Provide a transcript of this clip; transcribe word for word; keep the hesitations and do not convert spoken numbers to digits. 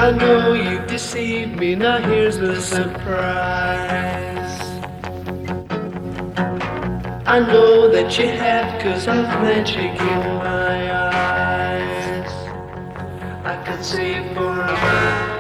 I know you've deceived me, now here's the surprise. I know that you have, cause I've magic in my eyes. I could see for a while.